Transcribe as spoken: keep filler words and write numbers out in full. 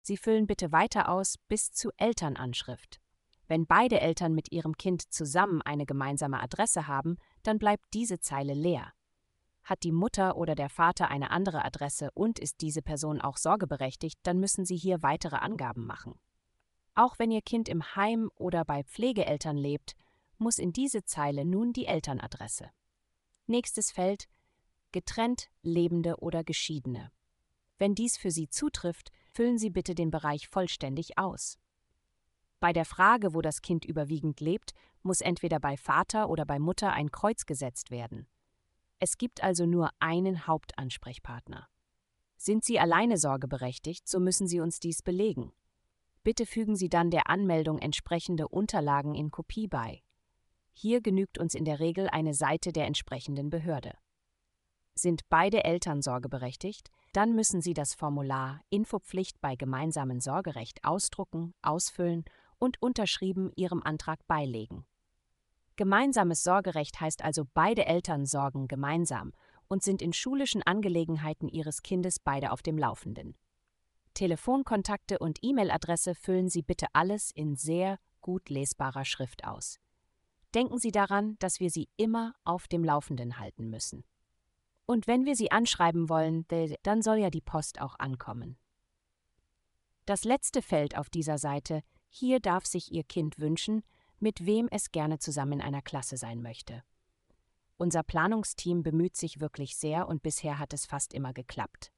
Sie füllen bitte weiter aus bis zu Elternanschrift. Wenn beide Eltern mit ihrem Kind zusammen eine gemeinsame Adresse haben, dann bleibt diese Zeile leer. Hat die Mutter oder der Vater eine andere Adresse und ist diese Person auch sorgeberechtigt, dann müssen Sie hier weitere Angaben machen. Auch wenn Ihr Kind im Heim oder bei Pflegeeltern lebt, muss in diese Zeile nun die Elternadresse. Nächstes Feld: getrennt Lebende oder Geschiedene. Wenn dies für Sie zutrifft, füllen Sie bitte den Bereich vollständig aus. Bei der Frage, wo das Kind überwiegend lebt, muss entweder bei Vater oder bei Mutter ein Kreuz gesetzt werden. Es gibt also nur einen Hauptansprechpartner. Sind Sie alleine sorgeberechtigt, so müssen Sie uns dies belegen. Bitte fügen Sie dann der Anmeldung entsprechende Unterlagen in Kopie bei. Hier genügt uns in der Regel eine Seite der entsprechenden Behörde. Sind beide Eltern sorgeberechtigt, dann müssen Sie das Formular Infopflicht bei gemeinsamem Sorgerecht ausdrucken, ausfüllen und unterschrieben Ihrem Antrag beilegen. Gemeinsames Sorgerecht heißt also, beide Eltern sorgen gemeinsam und sind in schulischen Angelegenheiten Ihres Kindes beide auf dem Laufenden. Telefonkontakte und E-Mail-Adresse füllen Sie bitte alles in sehr gut lesbarer Schrift aus. Denken Sie daran, dass wir Sie immer auf dem Laufenden halten müssen. Und wenn wir Sie anschreiben wollen, dann soll ja die Post auch ankommen. Das letzte Feld auf dieser Seite: hier darf sich Ihr Kind wünschen, mit wem es gerne zusammen in einer Klasse sein möchte. Unser Planungsteam bemüht sich wirklich sehr und bisher hat es fast immer geklappt.